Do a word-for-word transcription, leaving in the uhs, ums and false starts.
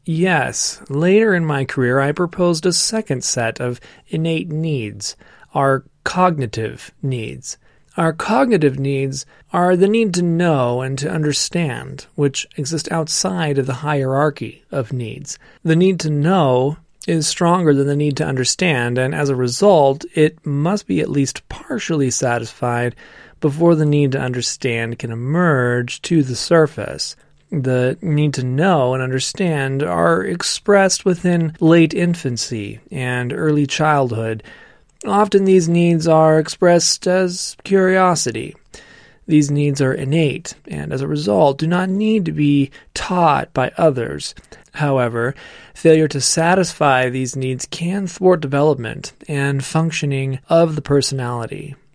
Yes, later in my career I proposed a second set of innate needs, our cognitive needs. Our cognitive needs are the need to know and to understand, which exist outside of the hierarchy of needs. The need to know is stronger than the need to understand, and as a result, it must be at least partially satisfied before the need to understand can emerge to the surface. The need to know and understand are expressed within late infancy and early childhood. Often these needs are expressed as curiosity. These needs are innate and, as a result, do not need to be taught by others. However, failure to satisfy these needs can thwart development and functioning of the personality.